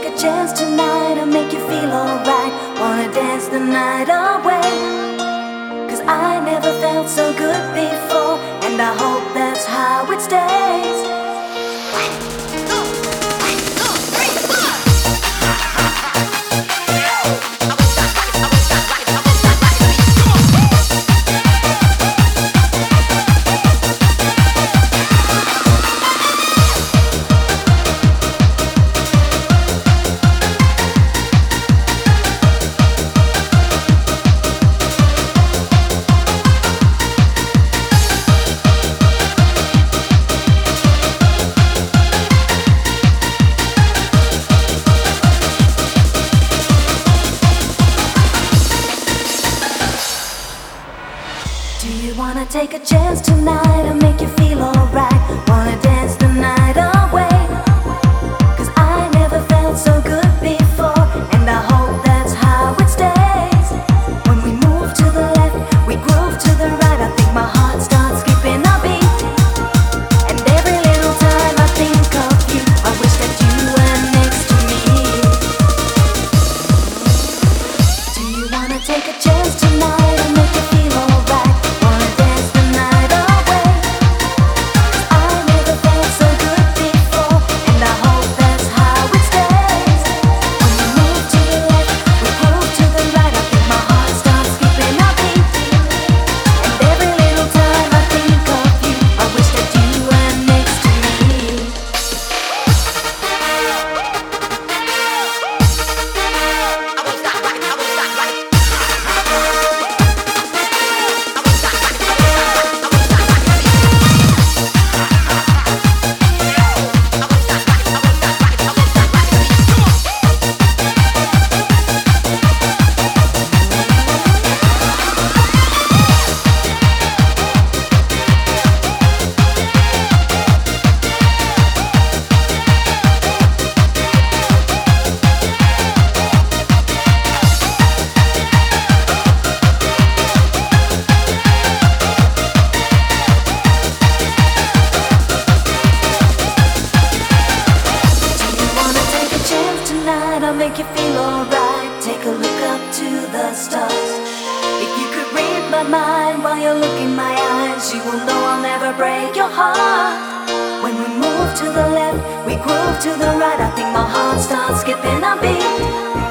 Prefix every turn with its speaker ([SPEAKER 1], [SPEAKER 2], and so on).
[SPEAKER 1] take a chance tonight and make you feel alright. Wanna dance the night away, 'cause I never felt so good before, and I hope that's how it stays. Do you wanna take a chance tonight and make you feel alright? Wanna dance the night away, 'cause I never felt so good before, and I hope that's how it stays. When we move to the left, we groove to the right. I think my heart starts skipping a beat, and every little time I think of you, I wish that you were next to me. Do you wanna take a chance tonight and make you feel alright? I'll make you feel alright. Take a look up to the stars. If you could read my mind while you look in my eyes, you will know I'll never break your heart. When we move to the left, we groove to the right. I think my heart starts skipping a beat.